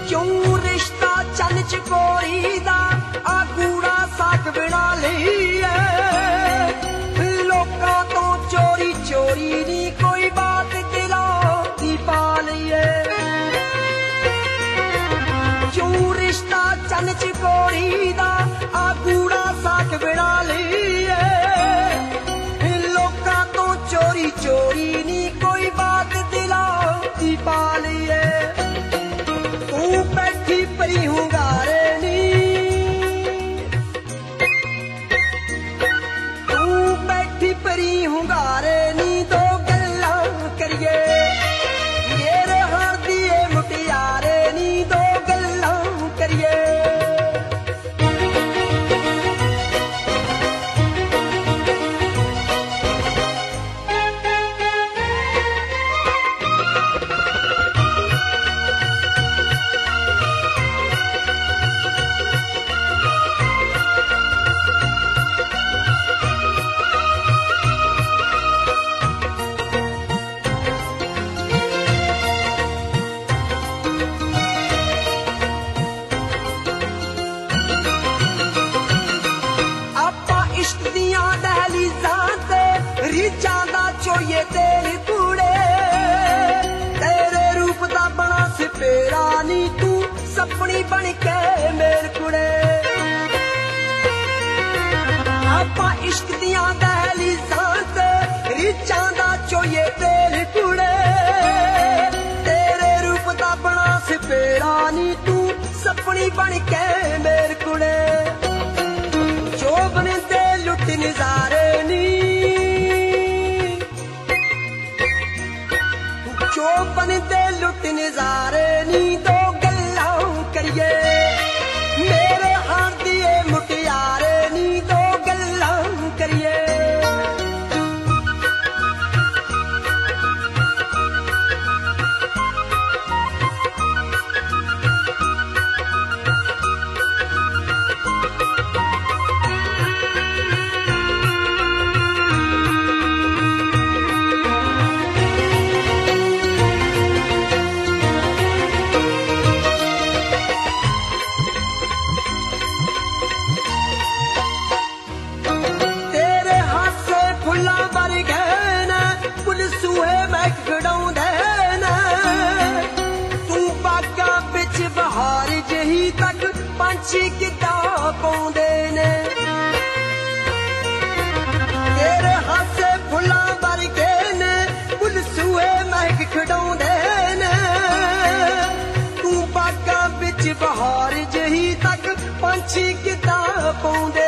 क्यों रिश्ता चन चकोरी दा आगूड़ा साक बना लिया लोकां तो चोरी चोरी नी कोई बात दिलों दी पा लिए क्यों रिश्ता चन चकोरी दा आगूड़ा साक बना लिया लोकां तो चोरी चोरी नी कोई बात दिलों दी पा लिए बैठी पई हुंगारे नी तू बैठी परी हुंगारे नी दो गल्लां करिए मेरे हार दिए मुटियारे नी दो गल्लां करिए रीचां दा चोइए तेल कूड़े तेरे रूप दा बना सपेरा नी तू सपनी बन के मेरे कुड़े आपां इश्क दियां दहलीज़ां ते रीचां दा चोइए तेल कूड़े तेरे रूप दा बना सपेरा नी तू सपनी बन के मेरे कुड़े जो बने दे लुट नजारे नी जो बनते लुट नजारे नी दो गल्लां करिए मेरे हार दिए मुटियारे नी दो गल्लां करिए पंछी किता पाउंदे ने तेरे हासे फुल्लां वर्गे ने फुल सूए महक खड़ाउंदे ने तू बागां विच बहार जही तक पंछी किता पाउंदे